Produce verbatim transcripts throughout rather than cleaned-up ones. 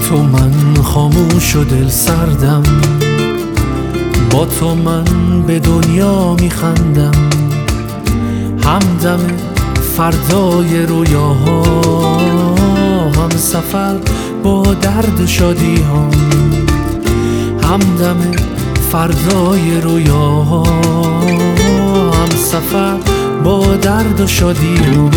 تو من خاموش و دل سردم، با تو من به دنیا میخندم. همدم فردای رویاها، هم سفر با درد و شادی ها. همدم فردای رویاها، هم سفر با درد و شادی ها.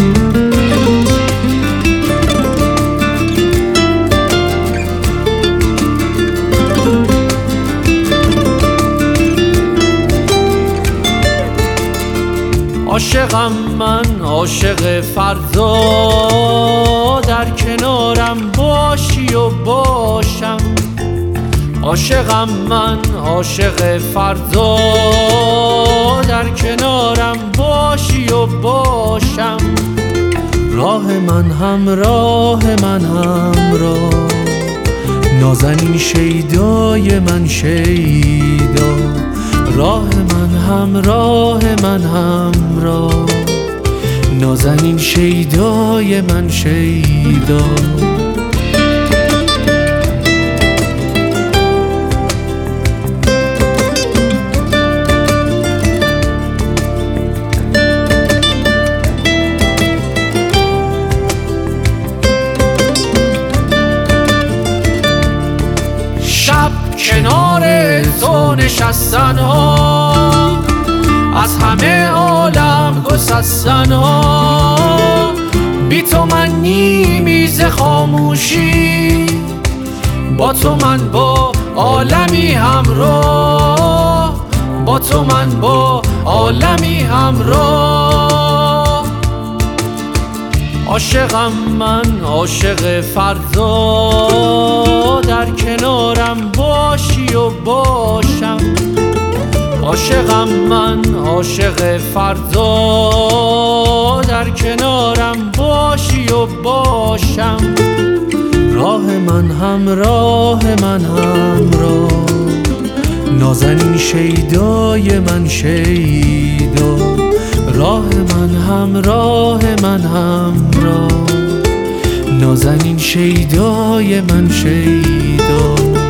عاشقم من، عاشق فردا، در کنارم باشی و باشم. عاشقم من، عاشق فردا، در کنارم باشی و باشم. راه من همراه من همراه، نازنین شیدای من شیدا. راه من همراه من همراه، نازنین شیدای من شیدا. شب کنار تو نشستن ها، از همه عالم گسستن ها. بی تو من نیمیز خاموشی، با تو من با عالمی همراه. با تو من با عالمی همراه. عاشقم من، عاشق فردا، در کنارم باشی و باشم. عاشقم من، عاشق فردا، در کنارم باشی و باشم. راه من همراه من همراه، نازنین شیدای من شیدا. راه من همراه من همراه، نازنین شیدای من شیدا.